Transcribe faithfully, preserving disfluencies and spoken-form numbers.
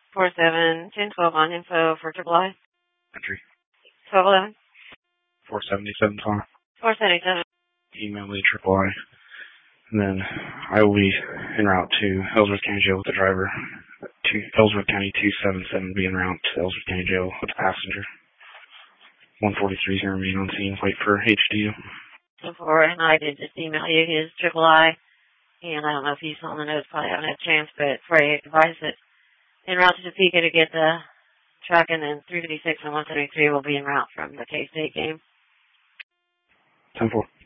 four seven ten twelve on info for Triple I. Entry. twelve eleven. four seventy-seven Tom. four seventy-seven. Email me Triple I. And then I will be en route to Ellsworth County Jail with the driver. To Ellsworth County two seven seven be en route to Ellsworth County Jail with the passenger. one forty-three is going to remain on scene. Wait for H D. Before, and I did just email you his Triple I. And I don't know if you saw the notes, probably haven't had a chance, but Frey advised that en route to Topeka to get the truck, and then three fifty-six and one seventy-three will be en route from the K-State game. ten four.